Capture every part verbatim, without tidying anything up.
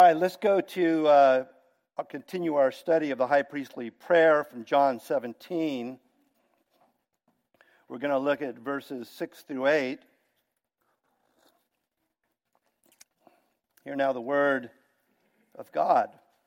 All right, let's go to, uh, I'll continue our study of the high priestly prayer from John seventeen. We're going to look at verses six through eight. Hear now the word of God.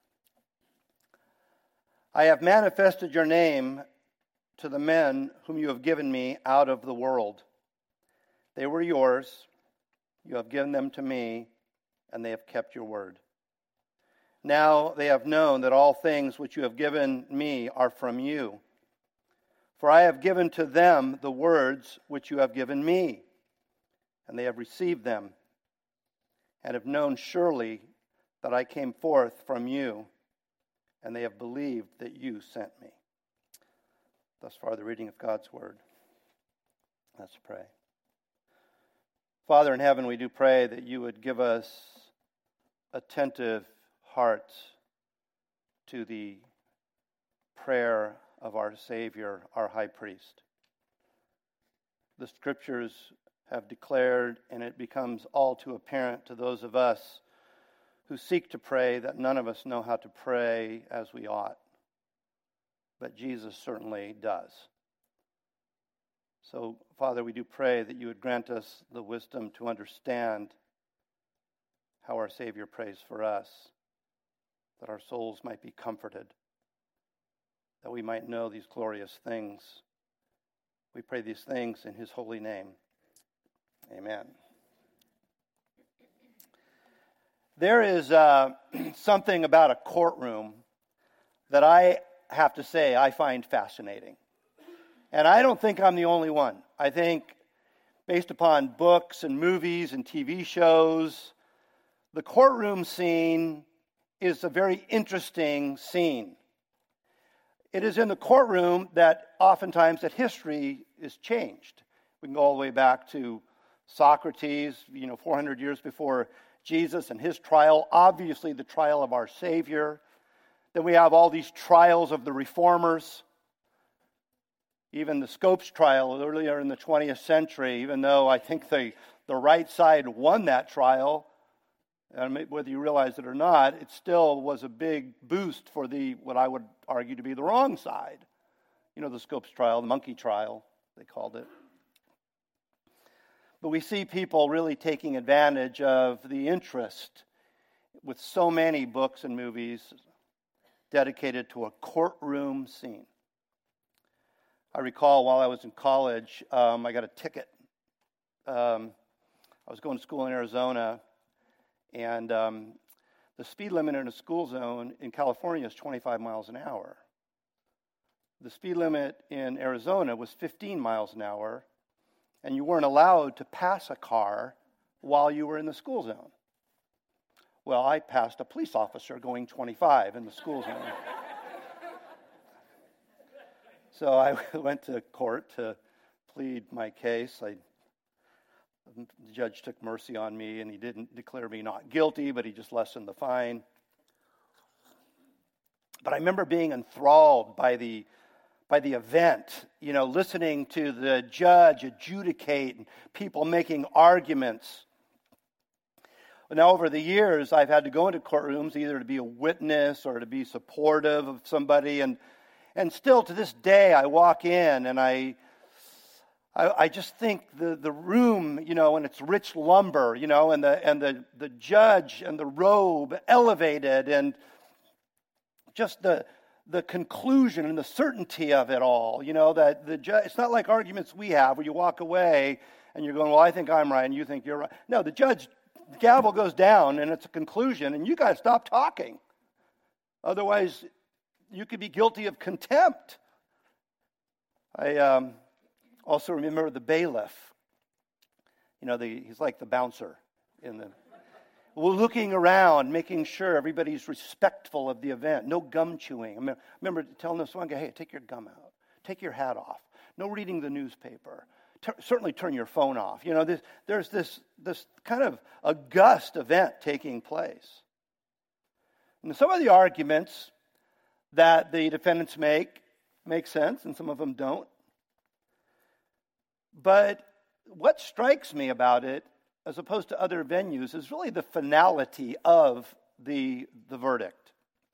I have manifested your name to the men whom you have given me out of the world. They were yours. You have given them to me, and they have kept your word. Now they have known that all things which you have given me are from you. For I have given to them the words which you have given me, and they have received them, and have known surely that I came forth from you, and they have believed that you sent me. Thus far, the reading of God's word. Let's pray. Father in heaven, we do pray that you would give us attentive hearts to the prayer of our Savior, our high priest. The scriptures have declared, and it becomes all too apparent to those of us who seek to pray, that none of us know how to pray as we ought. But Jesus certainly does. So, Father, we do pray that you would grant us the wisdom to understand how our Savior prays for us, that our souls might be comforted, that we might know these glorious things. We pray these things in his holy name. Amen. There is uh, something about a courtroom that I have to say I find fascinating. And I don't think I'm the only one. I think based upon books and movies and T V shows, the courtroom scene is a very interesting scene. It is in the courtroom that oftentimes that history is changed. We can go all the way back to Socrates, you know, four hundred years before Jesus and his trial, obviously the trial of our Savior. Then we have all these trials of the reformers. Even the Scopes trial earlier in the twentieth century, even though I think the, the right side won that trial, and whether you realize it or not, it still was a big boost for the what I would argue to be the wrong side. You know, the Scopes trial, the monkey trial, they called it. But we see people really taking advantage of the interest with so many books and movies dedicated to a courtroom scene. I recall while I was in college, um, I got a ticket. Um, I was going to school in Arizona, and um, the speed limit in a school zone in California is twenty-five miles an hour. The speed limit in Arizona was fifteen miles an hour, and you weren't allowed to pass a car while you were in the school zone. Well, I passed a police officer going twenty-five in the school zone. So I went to court to plead my case. I, the judge took mercy on me, and he didn't declare me not guilty, but he just lessened the fine. But I remember being enthralled by the by the event, you know, listening to the judge adjudicate and people making arguments. Now, over the years, I've had to go into courtrooms either to be a witness or to be supportive of somebody, and And still to this day, I walk in and I, I, I just think the, the room, you know, and it's rich lumber, you know, and the and the, the judge and the robe elevated, and just the the conclusion and the certainty of it all, you know, that the judge. It's not like arguments we have where you walk away and you're going, well, I think I'm right and you think you're right. No, the judge, the gavel goes down and it's a conclusion, and you got to stop talking, otherwise you could be guilty of contempt. I um, also remember the bailiff. You know, the, he's like the bouncer in the. We're looking around, making sure everybody's respectful of the event. No gum chewing. I remember telling this one guy, "Hey, take your gum out. Take your hat off. No reading the newspaper. T- certainly turn your phone off." You know, this, there's this this kind of august event taking place. And some of the arguments that the defendants make make sense, and some of them don't. But what strikes me about it, as opposed to other venues, is really the finality of the, the verdict.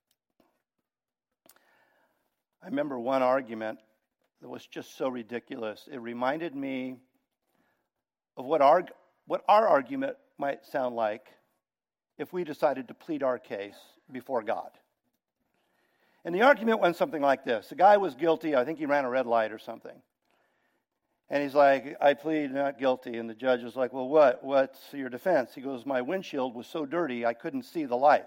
I remember one argument that was just so ridiculous. It reminded me of what our, what our argument might sound like if we decided to plead our case before God. And the argument went something like this. The guy was guilty. I think he ran a red light or something. And he's like, I plead not guilty. And the judge was like, well, what? What's your defense? He goes, my windshield was so dirty I couldn't see the light.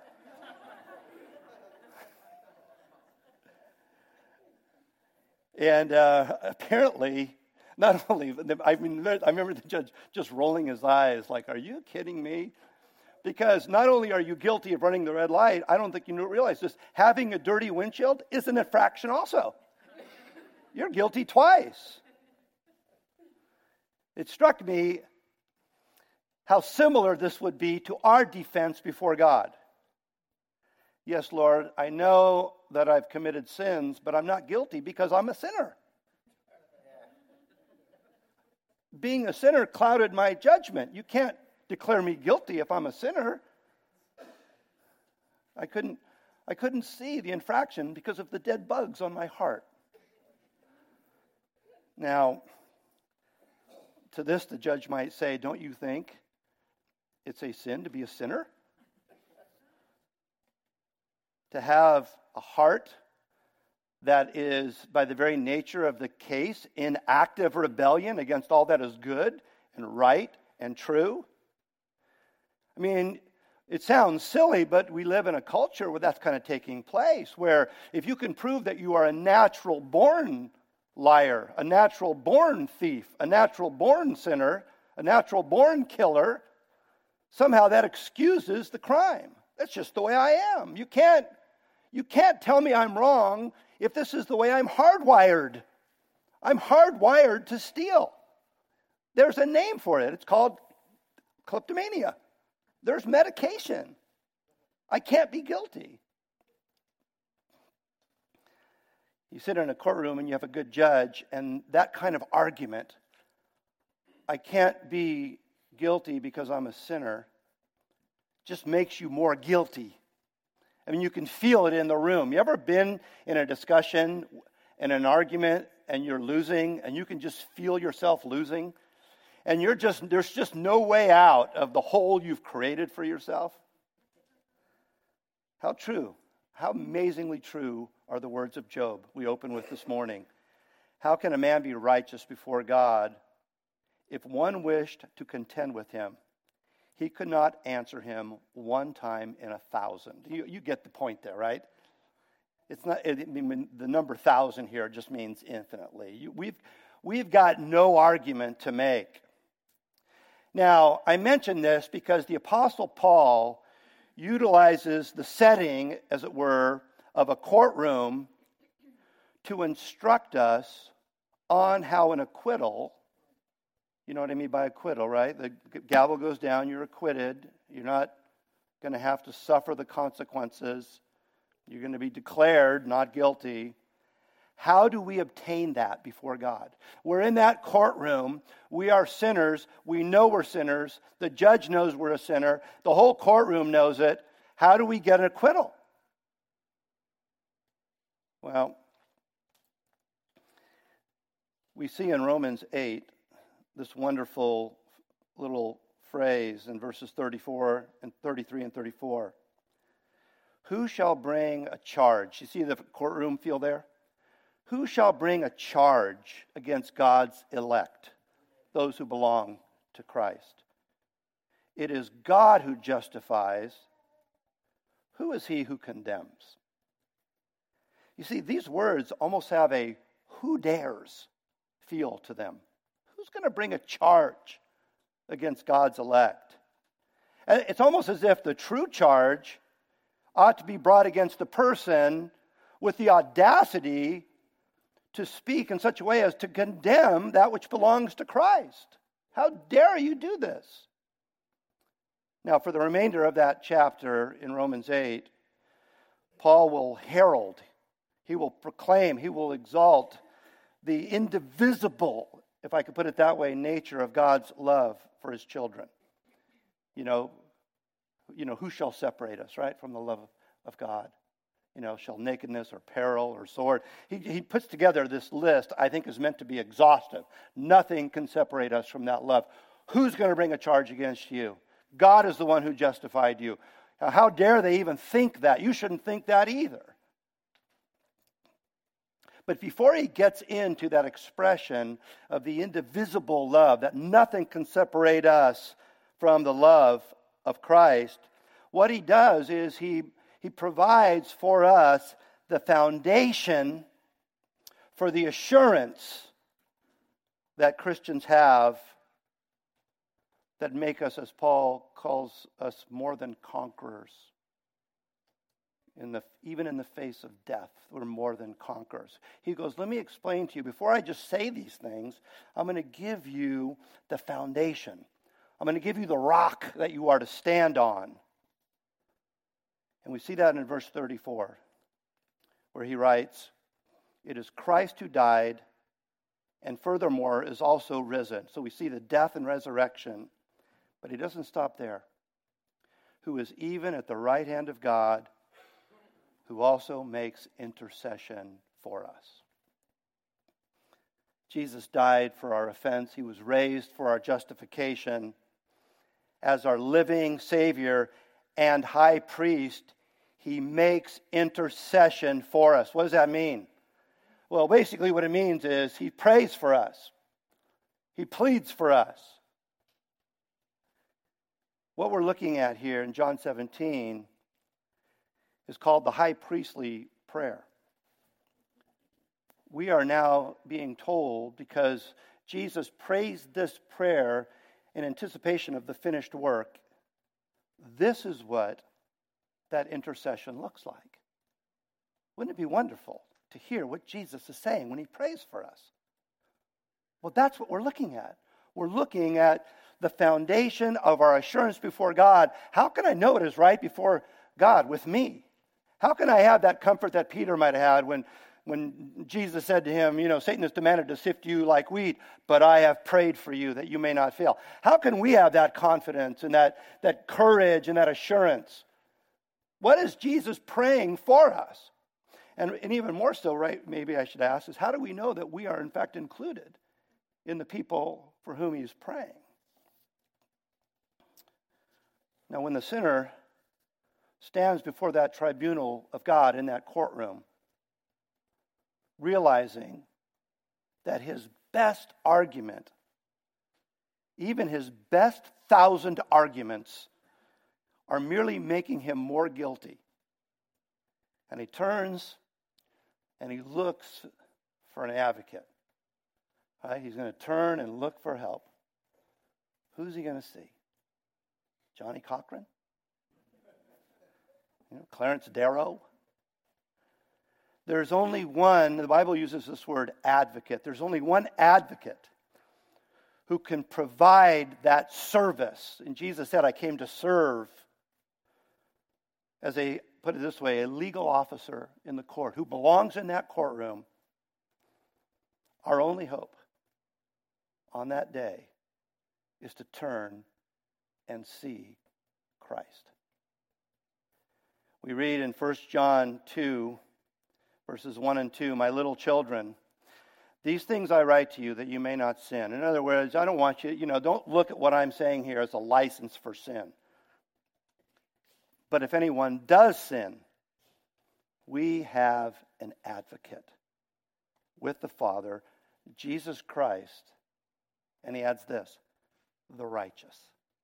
And uh, apparently, not only, I mean, I remember the judge just rolling his eyes like, are you kidding me? Because not only are you guilty of running the red light, I don't think you realize this, having a dirty windshield is an infraction also. You're guilty twice. It struck me how similar this would be to our defense before God. Yes, Lord, I know that I've committed sins, but I'm not guilty because I'm a sinner. Being a sinner clouded my judgment. You can't declare me guilty if I'm a sinner. I couldn't, I couldn't see the infraction because of the dead bugs on my heart. Now, to this the judge might say, don't you think it's a sin to be a sinner? To have a heart that is, by the very nature of the case, in active rebellion against all that is good and right and true? I mean, it sounds silly, but we live in a culture where that's kind of taking place, where if you can prove that you are a natural-born liar, a natural-born thief, a natural-born sinner, a natural-born killer, somehow that excuses the crime. That's just the way I am. You can't, you can't tell me I'm wrong if this is the way I'm hardwired. I'm hardwired to steal. There's a name for it. It's called kleptomania. There's medication. I can't be guilty. You sit in a courtroom and you have a good judge, and that kind of argument, I can't be guilty because I'm a sinner, just makes you more guilty. I mean, you can feel it in the room. You ever been in a discussion, in an argument, and you're losing, and you can just feel yourself losing? And you're just, there's just no way out of the hole you've created for yourself? How true, how amazingly true are the words of Job we open with this morning. How can a man be righteous before God if one wished to contend with him? He could not answer him one time in a thousand. You, you get the point there, right? It's not, it, I mean, the number thousand here just means infinitely. You, we've, we've got no argument to make. Now, I mention this because the Apostle Paul utilizes the setting, as it were, of a courtroom to instruct us on how an acquittal, you know what I mean by acquittal, right? The gavel goes down, you're acquitted. You're not going to have to suffer the consequences. You're going to be declared not guilty. How do we obtain that before God? We're in that courtroom. We are sinners. We know we're sinners. The judge knows we're a sinner. The whole courtroom knows it. How do we get an acquittal? Well, we see in Romans eight this wonderful little phrase in verses thirty-four and thirty-three and thirty-four. Who shall bring a charge? You see the courtroom feel there? Who shall bring a charge against God's elect, those who belong to Christ? It is God who justifies. Who is he who condemns? You see, these words almost have a who dares feel to them. Who's going to bring a charge against God's elect? And it's almost as if the true charge ought to be brought against the person with the audacity to speak in such a way as to condemn that which belongs to Christ. How dare you do this? Now, for the remainder of that chapter in Romans eight, Paul will herald, he will proclaim, he will exalt the indivisible, if I could put it that way, nature of God's love for his children. You know, you know, who shall separate us, right, from the love of, of God? You know, shall nakedness or peril or sword? He, he puts together this list I think is meant to be exhaustive. Nothing can separate us from that love. Who's going to bring a charge against you? God is the one who justified you. Now, how dare they even think that? You shouldn't think that either. But before he gets into that expression of the indivisible love, that nothing can separate us from the love of Christ, what he does is he, he provides for us the foundation for the assurance that Christians have that make us, as Paul calls us, more than conquerors. In the, even in the face of death, we're more than conquerors. He goes, let me explain to you, before I just say these things, I'm going to give you the foundation. I'm going to give you the rock that you are to stand on. And we see that in verse thirty-four, where he writes, it is Christ who died, and furthermore is also risen. So we see the death and resurrection, but he doesn't stop there. Who is even at the right hand of God, who also makes intercession for us. Jesus died for our offense. He was raised for our justification. As our living Savior and high priest, he makes intercession for us. What does that mean? Well, basically what it means is he prays for us. He pleads for us. What we're looking at here in John seventeen is called the high priestly prayer. We are now being told, because Jesus prays this prayer in anticipation of the finished work, this is what that intercession looks like. Wouldn't it be wonderful to hear what Jesus is saying when he prays for us? Well, that's what we're looking at. We're looking at the foundation of our assurance before God. How can I know it is right before God with me? How can I have that comfort that Peter might have had when, when Jesus said to him, you know, Satan has demanded to sift you like wheat, but I have prayed for you that you may not fail. How can we have that confidence and that, that courage and that assurance? What is Jesus praying for us? And, and even more so, right, maybe I should ask, is how do we know that we are in fact included in the people for whom he's praying? Now, when the sinner stands before that tribunal of God in that courtroom, realizing that his best argument, even his best thousand arguments, are merely making him more guilty. And he turns and he looks for an advocate. Right? He's going to turn and look for help. Who's he going to see? Johnny Cochran? You know, Clarence Darrow? There's only one, the Bible uses this word advocate. There's only one advocate who can provide that service. And Jesus said, I came to serve as a, put it this way, a legal officer in the court who belongs in that courtroom. Our only hope on that day is to turn and see Christ. We read in First John two, verses one and two, my little children, these things I write to you that you may not sin. In other words, I don't want you, you know, don't look at what I'm saying here as a license for sin. But if anyone does sin, we have an advocate with the Father, Jesus Christ. And he adds this, the righteous.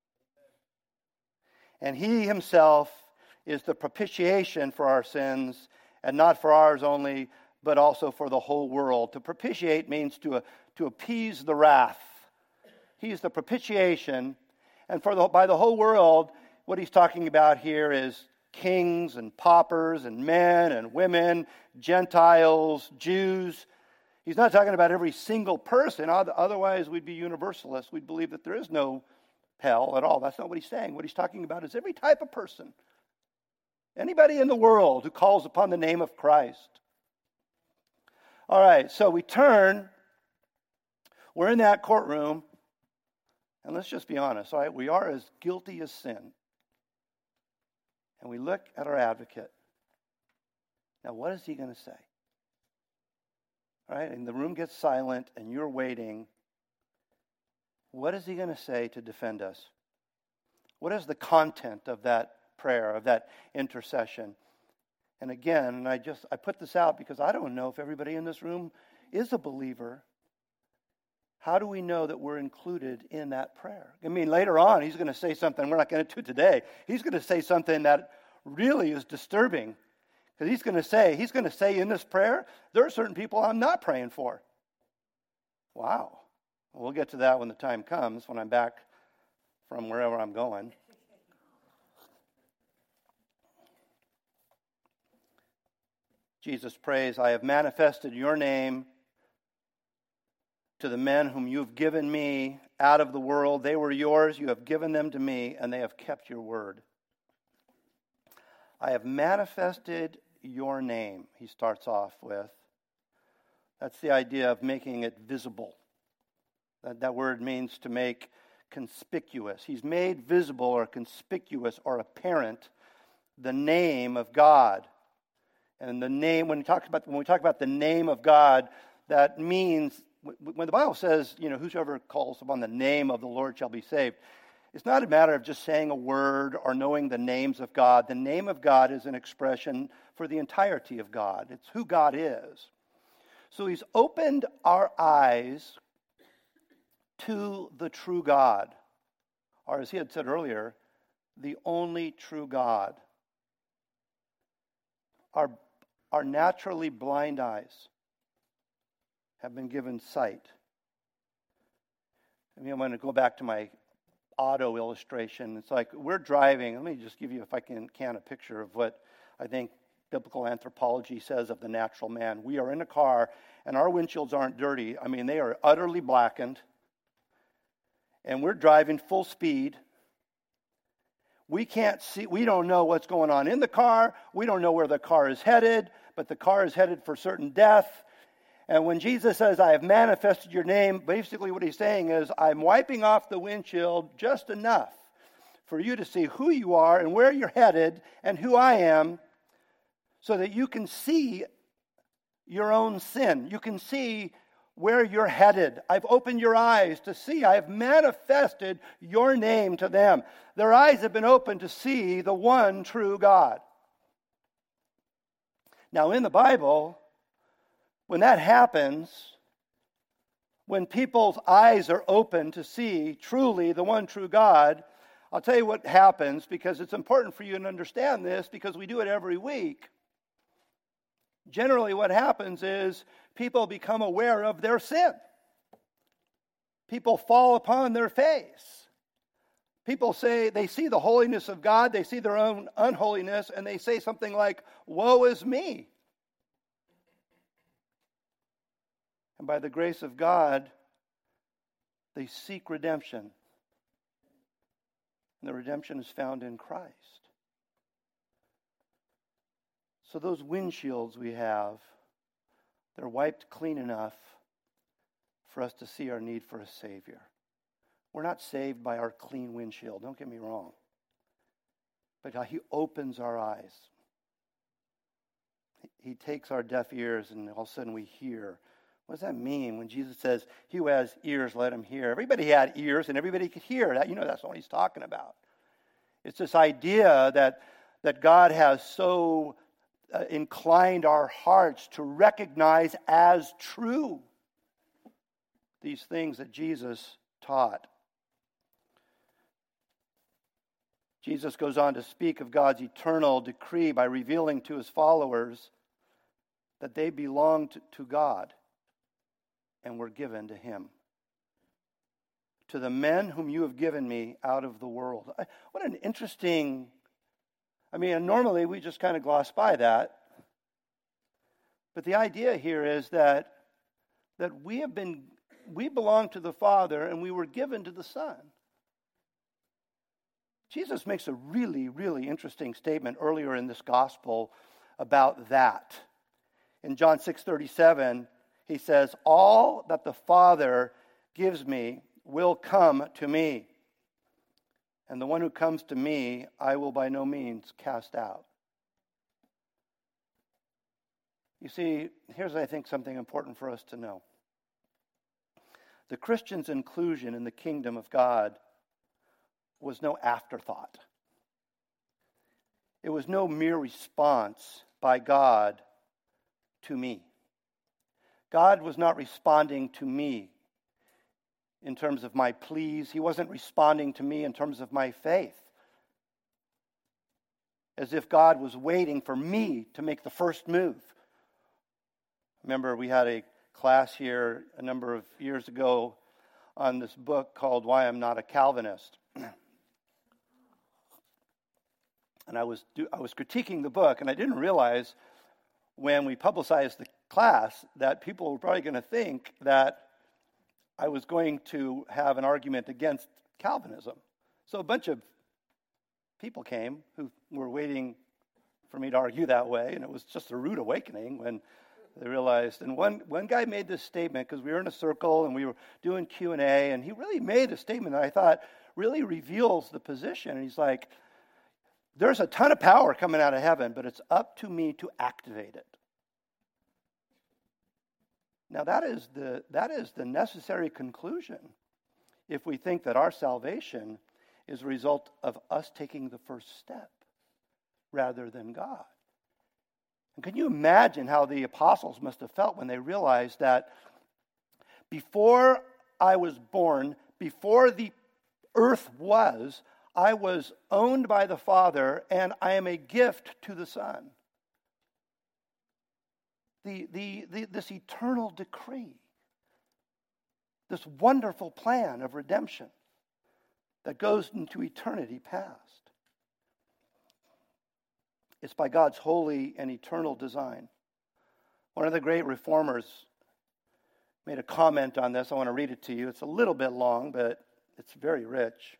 And he himself is the propitiation for our sins, and not for ours only, but also for the whole world. To propitiate means to, uh, to appease the wrath. He is the propitiation, and for the, by the whole world, what he's talking about here is kings and paupers and men and women, Gentiles, Jews. He's not talking about every single person. Otherwise, we'd be universalists. We'd believe that there is no hell at all. That's not what he's saying. What he's talking about is every type of person. Anybody in the world who calls upon the name of Christ. All right, so we turn. We're in that courtroom. And let's just be honest, all right? We are as guilty as sin. And we look at our advocate. Now, what is he going to say? All right, and the room gets silent and you're waiting. What is he going to say to defend us? What is the content of that prayer, of that intercession? And again, and I just I put this out because I don't know if everybody in this room is a believer. How do we know that we're included in that prayer? I mean, later on, he's going to say something we're not going to do today. He's going to say something that really is disturbing. Because he's going to say, he's going to say in this prayer, there are certain people I'm not praying for. Wow. We'll get to that when the time comes, when I'm back from wherever I'm going. Jesus prays, I have manifested your name to the men whom you have given me out of the world. They were yours, you have given them to me, and they have kept your word. I have manifested your name, he starts off with. That's the idea of making it visible. That, that word means to make conspicuous. He's made visible or conspicuous or apparent the name of God. And the name, when we talk about when we talk about the name of God, that means when the Bible says, you know, whosoever calls upon the name of the Lord shall be saved, it's not a matter of just saying a word or knowing the names of God. The name of God is an expression for the entirety of God. It's who God is. So he's opened our eyes to the true God, or as he had said earlier, the only true God. Our, our naturally blind eyes have been given sight. I mean, I'm going to go back to my auto illustration. It's like we're driving. Let me just give you, if I can, can a picture of what I think biblical anthropology says of the natural man. We are in a car, and our windshields aren't dirty. I mean, they are utterly blackened. And we're driving full speed. We can't see, we don't know what's going on in the car. We don't know where the car is headed, but the car is headed for certain death. And when Jesus says, I have manifested your name, basically what he's saying is, I'm wiping off the windshield just enough for you to see who you are and where you're headed and who I am, so that you can see your own sin. You can see where you're headed. I've opened your eyes to see. I have manifested your name to them. Their eyes have been opened to see the one true God. Now, in the Bible, when that happens, when people's eyes are open to see truly the one true God, I'll tell you what happens, because it's important for you to understand this, because we do it every week. Generally, what happens is people become aware of their sin. People fall upon their face. People say they see the holiness of God, they see their own unholiness, and they say something like, woe is me. And by the grace of God, they seek redemption. And the redemption is found in Christ. So those windshields we have, they're wiped clean enough for us to see our need for a Savior. We're not saved by our clean windshield, don't get me wrong. But how he opens our eyes. He takes our deaf ears and all of a sudden we hear. What does that mean when Jesus says, he who has ears, let him hear? Everybody had ears and everybody could hear. That, you know, that's what he's talking about. It's this idea that, that God has so uh, inclined our hearts to recognize as true these things that Jesus taught. Jesus goes on to speak of God's eternal decree by revealing to his followers that they belong to, to God and were given to him. To the men whom you have given me out of the world. I, what an interesting, I mean, normally we just kind of gloss by that. But the idea here is that, that we have been, we belong to the Father and we were given to the Son. Jesus makes a really, really interesting statement earlier in this gospel about that. In John six thirty-seven, he says, all that the Father gives me will come to me. And the one who comes to me, I will by no means cast out. You see, here's, I think, something important for us to know. The Christian's inclusion in the kingdom of God was no afterthought. It was no mere response by God to me. God was not responding to me in terms of my pleas. He wasn't responding to me in terms of my faith. As if God was waiting for me to make the first move. Remember, we had a class here a number of years ago on this book called Why I'm Not a Calvinist. And I was do, I was critiquing the book, and I didn't realize when we publicized the class that people were probably going to think that I was going to have an argument against Calvinism. So a bunch of people came who were waiting for me to argue that way, and it was just a rude awakening when they realized. And one, one guy made this statement, because we were in a circle and we were doing Q and A, and he really made a statement that I thought really reveals the position. And he's like, there's a ton of power coming out of heaven, but it's up to me to activate it. Now that is the that is the necessary conclusion if we think that our salvation is a result of us taking the first step rather than God. And can you imagine how the apostles must have felt when they realized that before I was born, before the earth was, I was owned by the Father, and I am a gift to the Son. The, the, the, this eternal decree, this wonderful plan of redemption that goes into eternity past. It's by God's holy and eternal design. One of the great reformers made a comment on this. I want to read it to you. It's a little bit long, but it's very rich.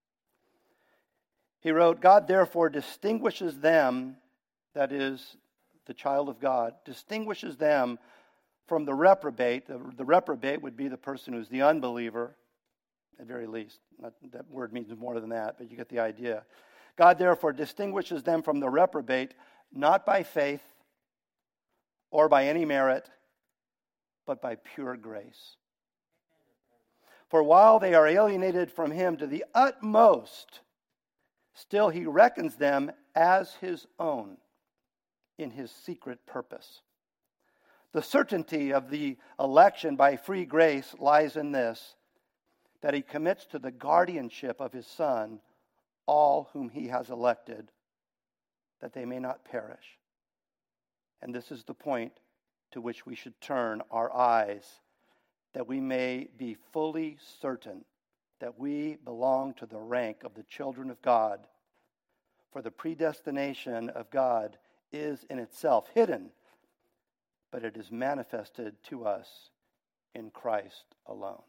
He wrote, God therefore distinguishes them, that is, the child of God, distinguishes them from the reprobate. The, the reprobate would be the person who's the unbeliever, at very least. Not, that word means more than that, but you get the idea. God therefore distinguishes them from the reprobate, not by faith or by any merit, but by pure grace. For while they are alienated from him to the utmost, still he reckons them as his own in his secret purpose. The certainty of the election by free grace lies in this, that he commits to the guardianship of his Son all whom he has elected, that they may not perish. And this is the point to which we should turn our eyes, that we may be fully certain that we belong to the rank of the children of God. For the predestination of God is in itself hidden, but it is manifested to us in Christ alone.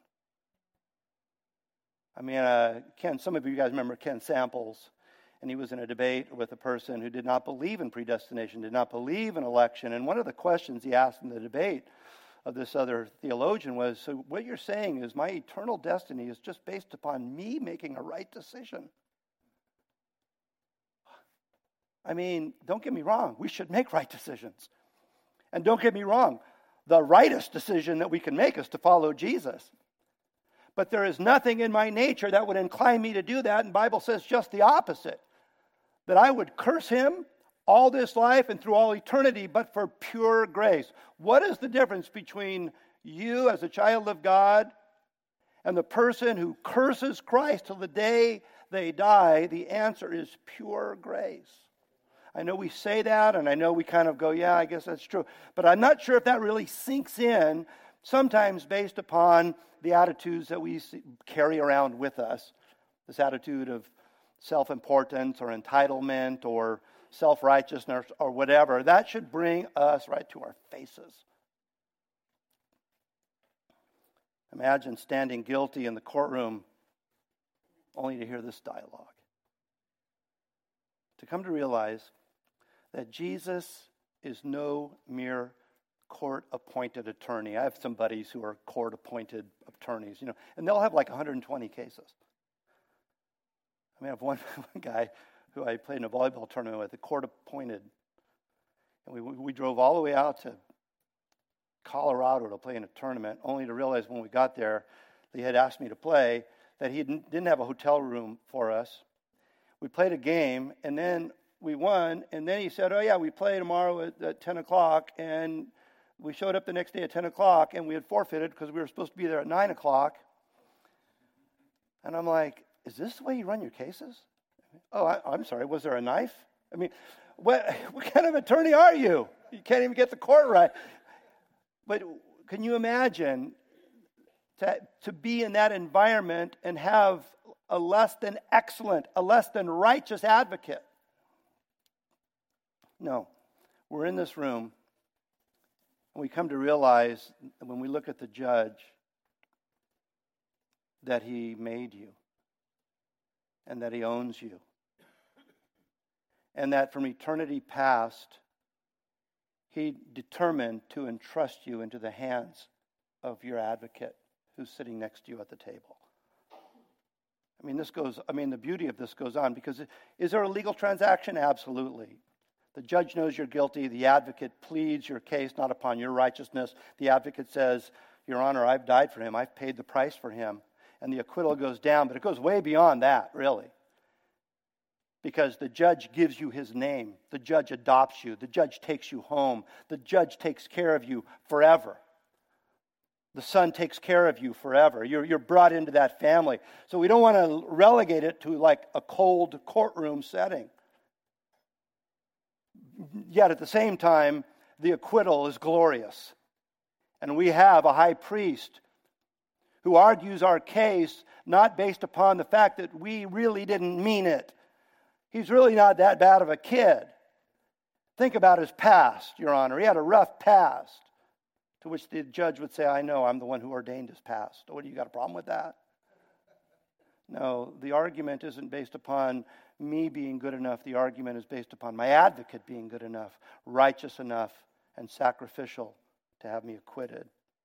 I mean, uh, Ken, some of you guys remember Ken Samples, and he was in a debate with a person who did not believe in predestination, did not believe in election. And one of the questions he asked in the debate of this other theologian was, so what you're saying is my eternal destiny is just based upon me making a right decision? I mean, don't get me wrong, we should make right decisions. And don't get me wrong, the rightest decision that we can make is to follow Jesus. But there is nothing in my nature that would incline me to do that, and the Bible says just the opposite. That I would curse him all this life and through all eternity, but for pure grace. What is the difference between you as a child of God and the person who curses Christ till the day they die? The answer is pure grace. I know we say that, and I know we kind of go, yeah, I guess that's true. But I'm not sure if that really sinks in, sometimes based upon the attitudes that we carry around with us. This attitude of self-importance or entitlement or self-righteousness or whatever. That should bring us right to our faces. Imagine standing guilty in the courtroom only to hear this dialogue. To come to realize that Jesus is no mere court-appointed attorney. I have some buddies who are court-appointed attorneys, you know, and they'll have like one hundred twenty cases. I mean, I have one, one guy who I played in a volleyball tournament with, the court appointed. And we we drove all the way out to Colorado to play in a tournament, only to realize when we got there, they had asked me to play, that he didn't, didn't have a hotel room for us. We played a game, and then we won, and then he said, oh yeah, we play tomorrow at, at ten o'clock, and we showed up the next day at ten o'clock, and we had forfeited because we were supposed to be there at nine o'clock. And I'm like, is this the way you run your cases? Oh, I, I'm sorry, was there a knife? I mean, what, what kind of attorney are you? You can't even get the court right. But can you imagine to, to be in that environment and have a less than excellent, a less than righteous advocate? No. We're in this room, and we come to realize when we look at the judge that he made you and that he owns you. And that from eternity past, he determined to entrust you into the hands of your advocate who's sitting next to you at the table. I mean, this goes, I mean, the beauty of this goes on because is there a legal transaction? Absolutely. The judge knows you're guilty. The advocate pleads your case not upon your righteousness. The advocate says, Your Honor, I've died for him. I've paid the price for him. And the acquittal goes down, but it goes way beyond that, really. Because the judge gives you his name. The judge adopts you. The judge takes you home. The judge takes care of you forever. The Son takes care of you forever. You're, you're brought into that family. So we don't want to relegate it to like a cold courtroom setting. Yet at the same time, the acquittal is glorious. And we have a high priest who argues our case not based upon the fact that we really didn't mean it. He's really not that bad of a kid. Think about his past, Your Honor. He had a rough past. To which the judge would say, I know, I'm the one who ordained his past. What, do you got a problem with that? No, the argument isn't based upon me being good enough. The argument is based upon my advocate being good enough, righteous enough, and sacrificial to have me acquitted.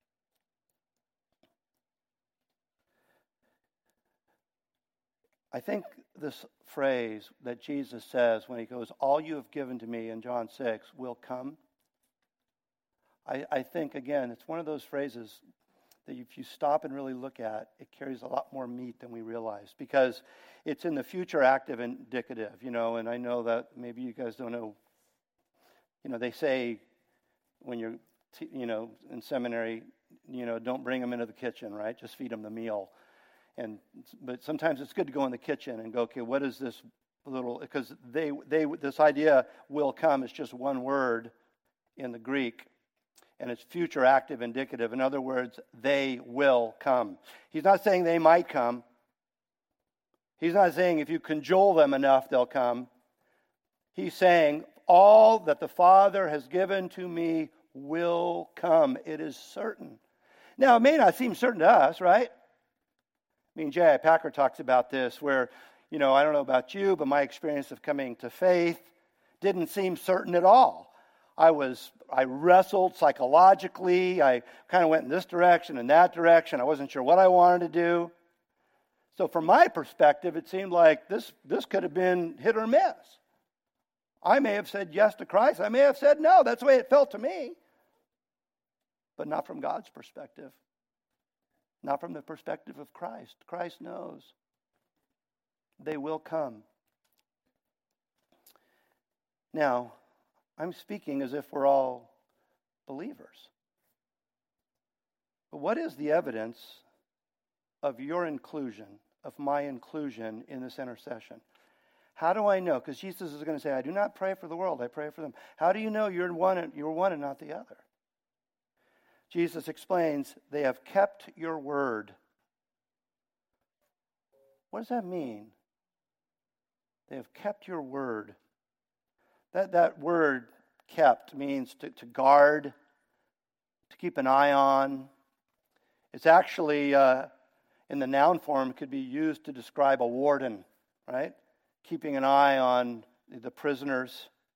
I think this phrase that Jesus says when he goes, all you have given to me in John six will come. I, I think, again, it's one of those phrases that if you stop and really look at, it carries a lot more meat than we realize because it's in the future active indicative, you know, and I know that maybe you guys don't know, you know, they say when you're, t- you know, in seminary, you know, don't bring them into the kitchen, right? Just feed them the meal. And but sometimes it's good to go in the kitchen and go, okay, what is this little? Because they they this idea will come is just one word in the Greek, and it's future active indicative. In other words, they will come. He's not saying they might come. He's not saying if you cajole them enough, they'll come. He's saying all that the Father has given to me will come. It is certain. Now, it may not seem certain to us, right? I mean, J I. Packer talks about this where, you know, I don't know about you, but my experience of coming to faith didn't seem certain at all. I was, I wrestled psychologically. I kind of went in this direction and that direction. I wasn't sure what I wanted to do. So from my perspective, it seemed like this, this could have been hit or miss. I may have said yes to Christ. I may have said no. That's the way it felt to me. But not from God's perspective. Not from the perspective of Christ. Christ knows. They will come. Now, I'm speaking as if we're all believers. But what is the evidence of your inclusion, of my inclusion in this intercession? How do I know? Because Jesus is going to say, I do not pray for the world, I pray for them. How do you know you're one and, you're one and not the other? Jesus explains, they have kept your word. What does that mean? They have kept your word. That, that word kept means to, to guard, to keep an eye on. It's actually, uh, in the noun form, could be used to describe a warden, right? Keeping an eye on the prisoners.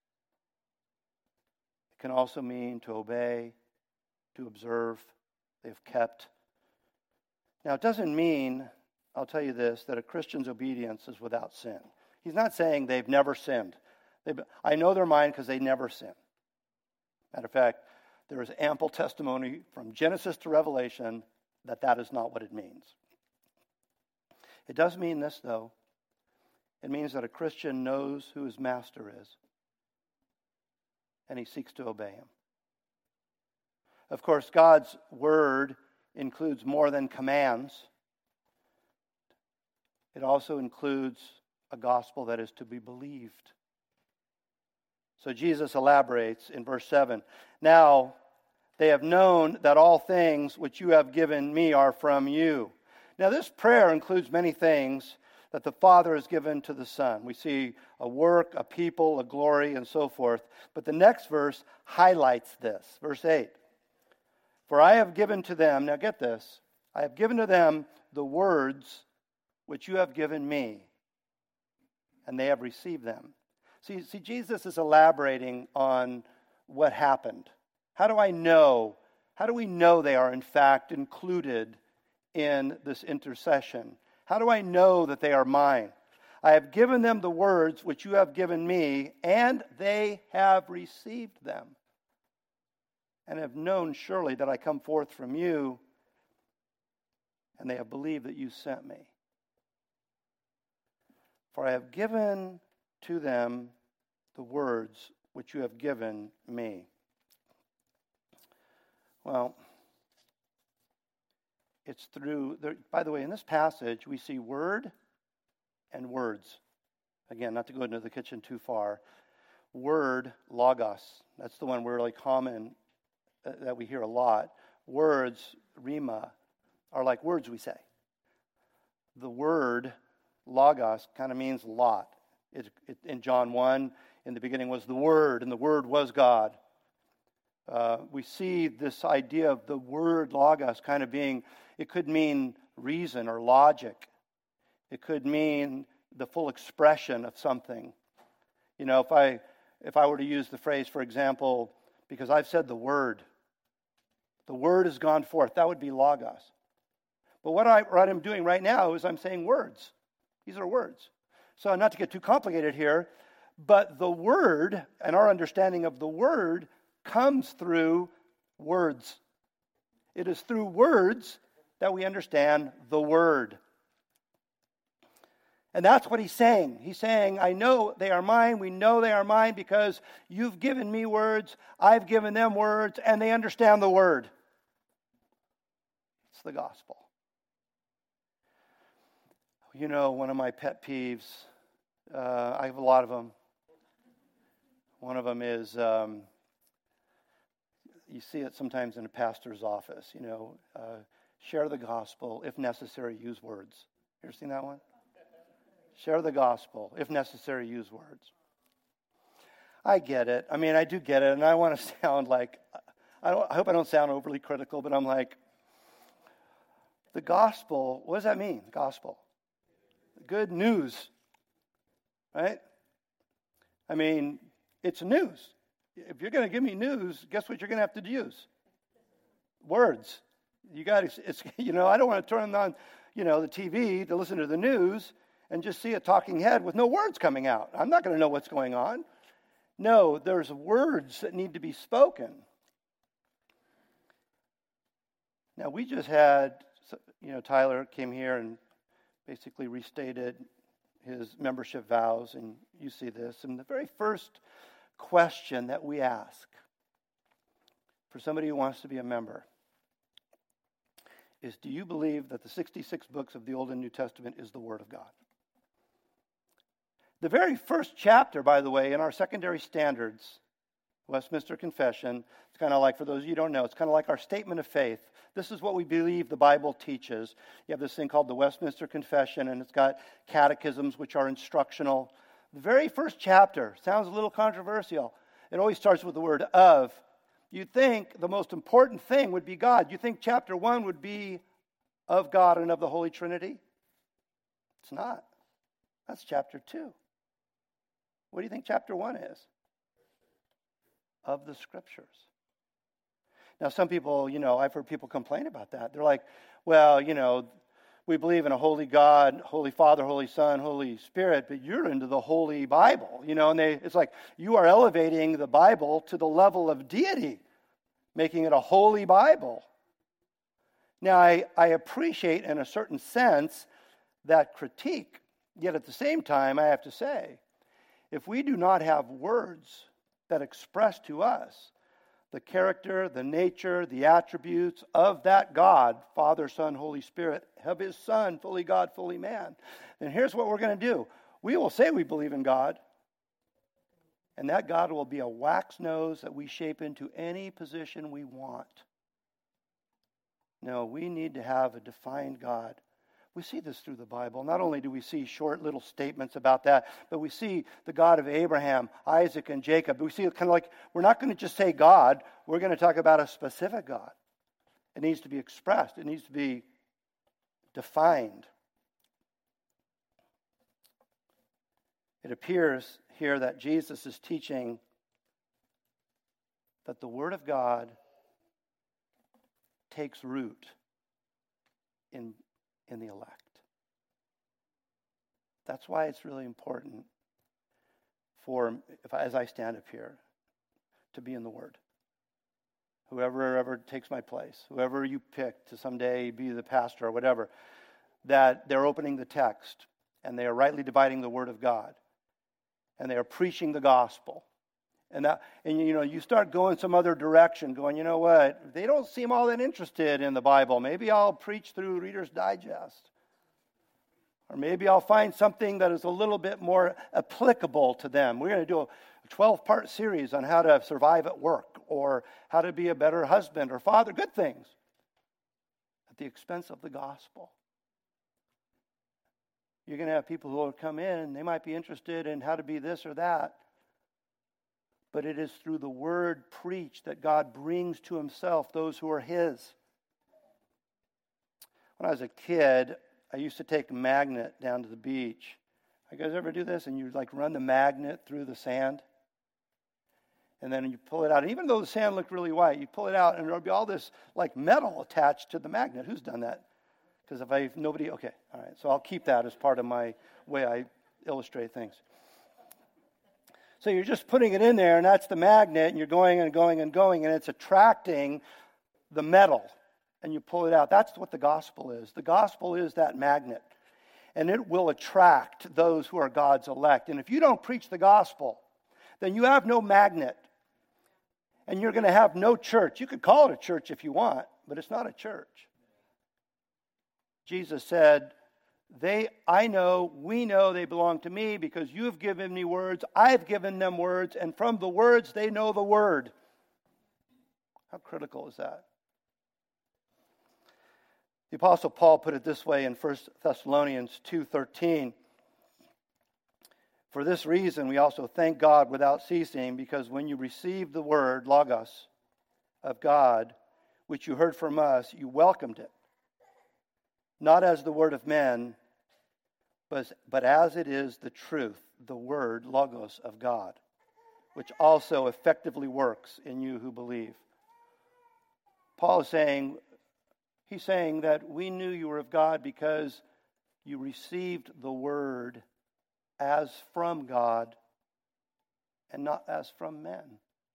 It can also mean to obey, to observe. They've kept. Now, it doesn't mean I'll tell you this, that a Christian's obedience is without sin. He's not saying they've never sinned. They've, I know they're mine because they never sin. Matter of fact, there is ample testimony from Genesis to Revelation that that is not what it means. It does mean this, though. It means that a Christian knows who his master is, and he seeks to obey him. Of course, God's word includes more than commands. It also includes a gospel that is to be believed. So Jesus elaborates in verse seven. Now they have known that all things which you have given me are from you. Now this prayer includes many things that the Father has given to the Son. We see a work, a people, a glory, and so forth. But the next verse highlights this. Verse eight. For I have given to them, now get this, I have given to them the words which you have given me, and they have received them. See, see, Jesus is elaborating on what happened. How do I know? How do we know they are in fact included in this intercession? How do I know that they are mine? I have given them the words which you have given me, and they have received them, and have known surely that I come forth from you, and they have believed that you sent me. For I have given to them the words which you have given me. Well, it's through, by the way, in this passage, we see word and words. Again, not to go into the kitchen too far. Word, logos, that's the one really common, uh, that we hear a lot. Words, rhema, are like words we say. The word, logos, kind of means lot. It, it, in John one, in the beginning was the Word, and the Word was God. Uh, we see this idea of the word logos kind of being, it could mean reason or logic. It could mean the full expression of something. You know, if I if I were to use the phrase, for example, because I've said the word, the word has gone forth, that would be logos. But what, I, what I'm doing right now is I'm saying words. These are words. So not to get too complicated here, but the word and our understanding of the word comes through words. It is through words that we understand the word. And that's what he's saying. He's saying, I know they are mine. We know they are mine because you've given me words. I've given them words, and they understand the word. It's the gospel. You know, one of my pet peeves, uh, I have a lot of them. One of them is, um, you see it sometimes in a pastor's office, you know, uh, share the gospel, if necessary, use words. You ever seen that one? Share the gospel, if necessary, use words. I get it. I mean, I do get it, and I want to sound like, I, don't, I hope I don't sound overly critical, but I'm like, the gospel, what does that mean, gospel? Good news, right? I mean, it's news. If you're going to give me news, guess what you're going to have to use? Words. You got to, it's, you know, I don't want to turn on, you know, the T V to listen to the news and just see a talking head with no words coming out. I'm not going to know what's going on. No, there's words that need to be spoken. Now, we just had, you know, Tyler came here and basically restated his membership vows, and you see this. And the very first question that we ask for somebody who wants to be a member is, do you believe that the sixty-six books of the Old and New Testament is the Word of God? The very first chapter, by the way, in our secondary standards, Westminster Confession, it's kind of like, for those of you who don't know, it's kind of like our statement of faith. This is what we believe the Bible teaches. You have this thing called the Westminster Confession, and it's got catechisms, which are instructional. The very first chapter sounds a little controversial. It always starts with the word of. You'd think the most important thing would be God. You think chapter one would be of God and of the Holy Trinity? It's not. That's chapter two. What do you think chapter one is? Of the Scriptures. Now, some people, you know, I've heard people complain about that. They're like, well, you know, we believe in a holy God, Holy Father, Holy Son, Holy Spirit, but you're into the Holy Bible, you know, and they, it's like you are elevating the Bible to the level of deity, making it a holy Bible. Now, I, I appreciate in a certain sense that critique, yet at the same time, I have to say, if we do not have words that express to us the character, the nature, the attributes of that God, Father, Son, Holy Spirit, of His Son, fully God, fully man, then here's what we're going to do. We will say we believe in God, and that God will be a wax nose that we shape into any position we want. No, we need to have a defined God. We see this through the Bible. Not only do we see short little statements about that, but we see the God of Abraham, Isaac, and Jacob. We see it kind of like, we're not going to just say God, we're going to talk about a specific God. It needs to be expressed. It needs to be defined. It appears here that Jesus is teaching that the Word of God takes root in in the elect. That's why it's really important for, if I, as I stand up here, to be in the Word. Whoever ever takes my place, whoever you pick to someday be the pastor or whatever, that they're opening the text and they are rightly dividing the Word of God and they are preaching the gospel. And that, and you know, you start going some other direction, going, you know what, they don't seem all that interested in the Bible. Maybe I'll preach through Reader's Digest. Or maybe I'll find something that is a little bit more applicable to them. We're going to do a twelve-part series on how to survive at work or how to be a better husband or father, good things, at the expense of the gospel. You're going to have people who will come in and they might be interested in how to be this or that. But it is through the word preached that God brings to Himself those who are His. When I was a kid, I used to take a magnet down to the beach. You guys ever do this? And you like run the magnet through the sand? And then you pull it out. And even though the sand looked really white, you pull it out and there'll be all this like metal attached to the magnet. Who's done that? Because if I, nobody, okay, all right. So I'll keep that as part of my way I illustrate things. So you're just putting it in there, and that's the magnet, and you're going and going and going, and it's attracting the metal, and you pull it out. That's what the gospel is. The gospel is that magnet, and it will attract those who are God's elect. And if you don't preach the gospel, then you have no magnet, and you're going to have no church. You could call it a church if you want, but it's not a church. Jesus said, They, I know, we know they belong to me because you've given me words, I've given them words, and from the words they know the word. How critical is that? The Apostle Paul put it this way in First Thessalonians two thirteen. For this reason we also thank God without ceasing, because when you received the word, Logos, of God, which you heard from us, you welcomed it, not as the word of men, But, but as it is the truth, the word, Logos, of God, which also effectively works in you who believe. Paul is saying, he's saying that we knew you were of God because you received the word as from God and not as from men.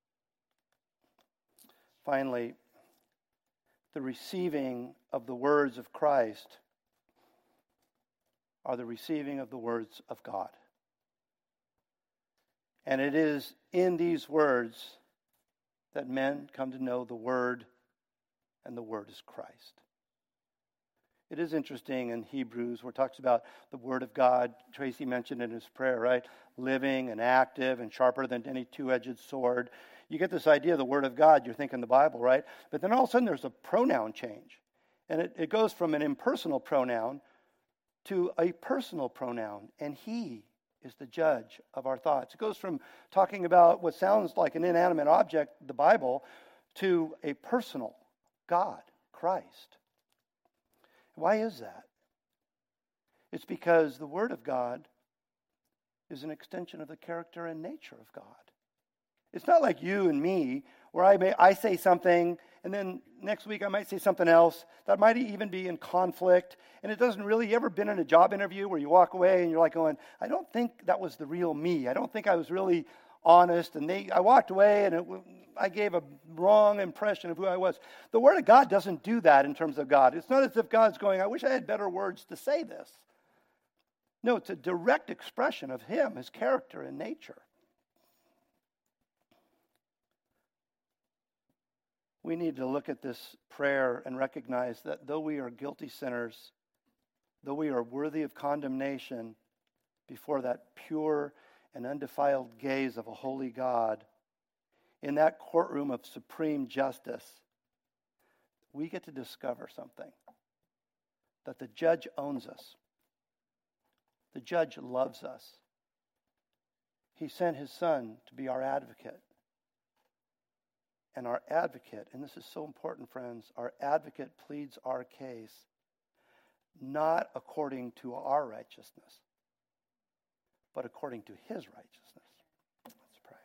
Finally, the receiving of the words of Christ are the receiving of the words of God. And it is in these words that men come to know the Word, and the Word is Christ. It is interesting in Hebrews where it talks about the Word of God. Tracy mentioned in his prayer, right? Living and active and sharper than any two-edged sword. You get this idea of the Word of God, you're thinking the Bible, right? But then all of a sudden there's a pronoun change. And it, it goes from an impersonal pronoun to a personal pronoun, and He is the judge of our thoughts. It goes from talking about what sounds like an inanimate object, the Bible, to a personal God, Christ. Why is that? It's because the Word of God is an extension of the character and nature of God. It's not like you and me, where I may I say something, and then next week I might say something else that might even be in conflict. And it doesn't really, you ever been in a job interview where you walk away and you're like going, I don't think that was the real me. I don't think I was really honest. And they, I walked away and it, I gave a wrong impression of who I was. The Word of God doesn't do that in terms of God. It's not as if God's going, I wish I had better words to say this. No, it's a direct expression of Him, His character and nature. We need to look at this prayer and recognize that though we are guilty sinners, though we are worthy of condemnation before that pure and undefiled gaze of a holy God, in that courtroom of supreme justice, we get to discover something. That the judge owns us. The judge loves us. He sent His Son to be our advocate. And our advocate, and this is so important, friends, our advocate pleads our case not according to our righteousness, but according to His righteousness. Let's pray.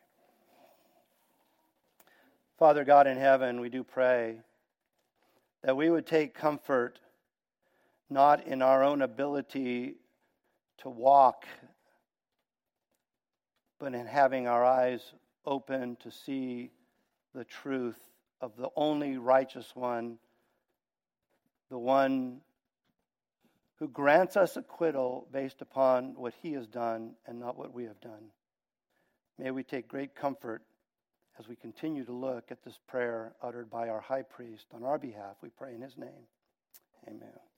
Father God in heaven, we do pray that we would take comfort not in our own ability to walk, but in having our eyes open to see the truth of the only righteous one, the one who grants us acquittal based upon what He has done and not what we have done. May we take great comfort as we continue to look at this prayer uttered by our high priest on our behalf. We pray in His name. Amen.